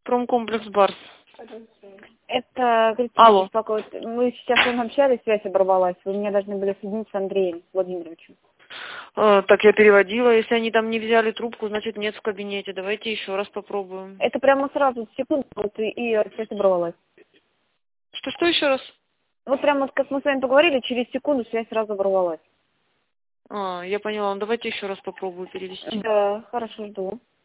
Промкомплекс Барс. Это Алло. беспокоит. Мы сейчас с вами общались, связь оборвалась. Вы меня должны были соединить с Андреем Владимировичем. Так, я переводила. Если они там не взяли трубку, значит нет в кабинете. Давайте еще раз попробуем. Это прямо сразу, секунду, вот и связь оборвалась. Что еще раз? Вот прямо вот как мы с вами поговорили, через секунду связь сразу оборвалась. Я поняла. Ну, давайте еще раз попробую перевести. Да, хорошо, жду.